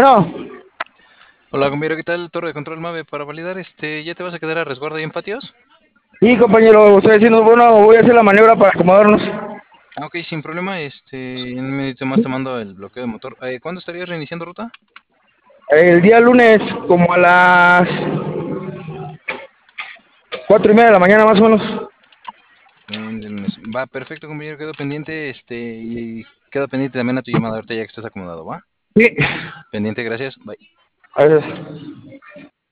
Bueno, Hola, compañero, ¿qué tal? Torre de control Mave, para validar, ¿ya te vas a quedar a resguardo ahí en patios? sí, compañero, estoy haciendo, bueno, voy a hacer la maniobra para acomodarnos. Ah, ok, sin problema, en un minuto más te mando el bloqueo de motor. ¿Cuándo estarías reiniciando ruta? El día lunes, como a las 4:30 de la mañana, más o menos. Va, perfecto, compañero, quedo pendiente, y quedo pendiente también a tu llamada ahorita ya que estés acomodado, ¿va? Sí, Pendiente, gracias, bye. a ver.